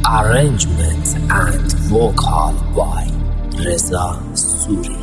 Arrangement and vocal by Reza Suri.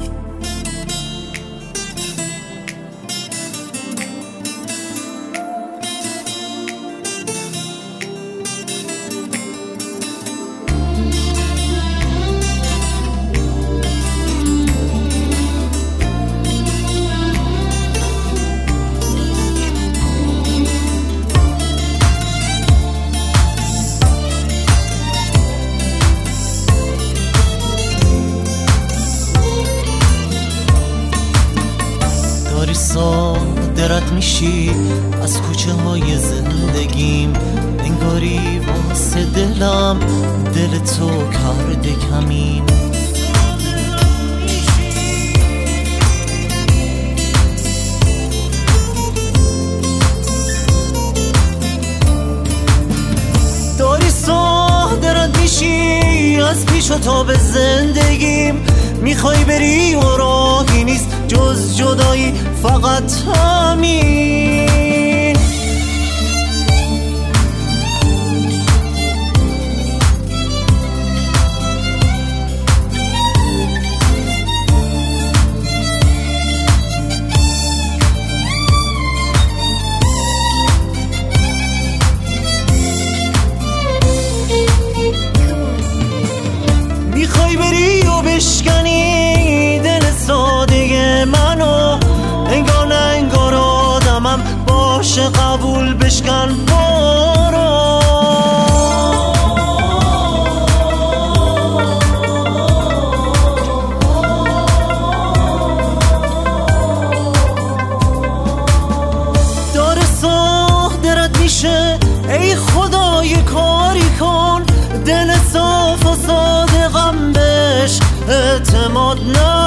ساده رد میشی از کوچه های زندگیم، انگاری واسه دلم دل تو کرده کمین. داری ساده رد میشی از پیش و تا به زندگیم، میخوای بری و راهی نیست جز جدایی، فقط همین. میخوای بری و بشکنی دل ساده منو، انگار نه انگار آدمم باشه قبول بشکن برو. داره ساده رد میشه ای خدای کاری کن، دل صاف و صادقم بهش اعتماد نه.